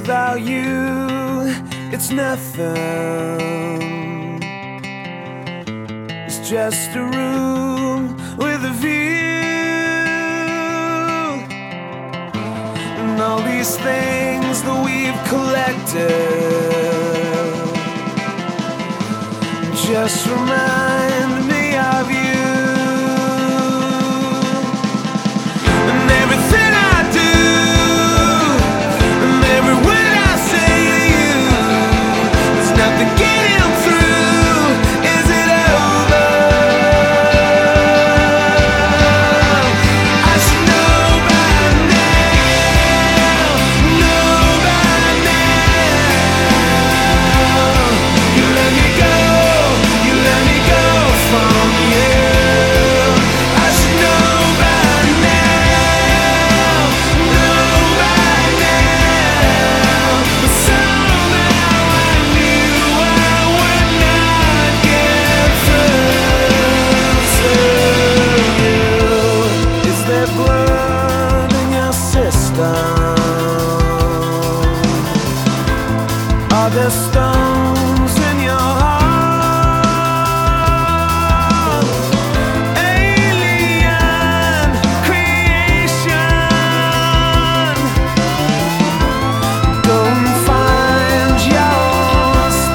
without you, it's nothing. It's just a room with a view, and all these things that we've collected just remind me of you. And everything I do, and every word I say to you, there's nothing getting through. Is it over? I should know by now, know by now. You let me go, you let me go from you. I should know by now, know by now. But somehow I knew I would not get through to you. Is there blood in your system? Are there stones in your heart? Alien creation, go and find your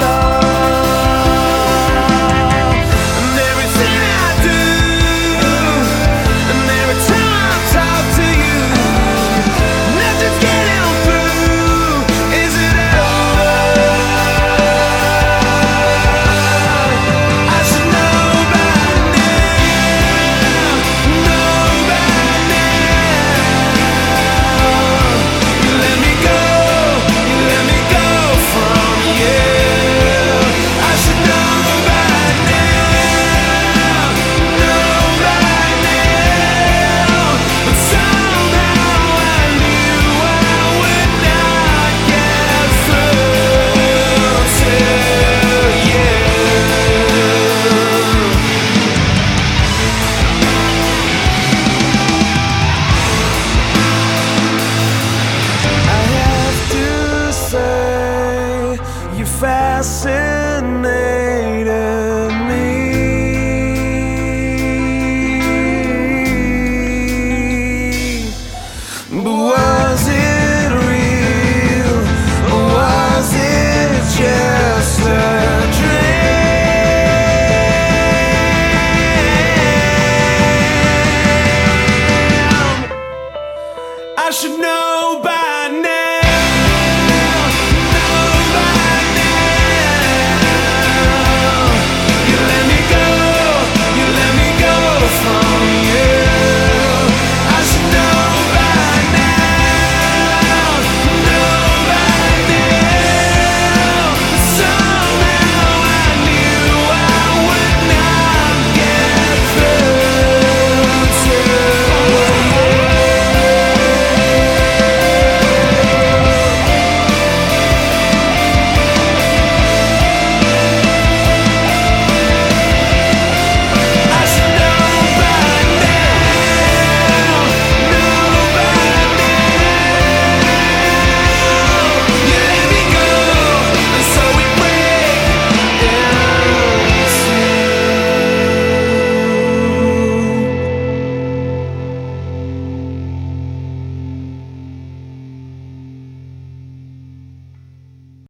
star. And everything I do, and every time I talk to you, nothing's getting through. Is it over? I should know by now, know by now. You let me go, you let me go from you. I should know by now, know by now. But somehow I knew I would not get through to you. I have to say, you're fascinating.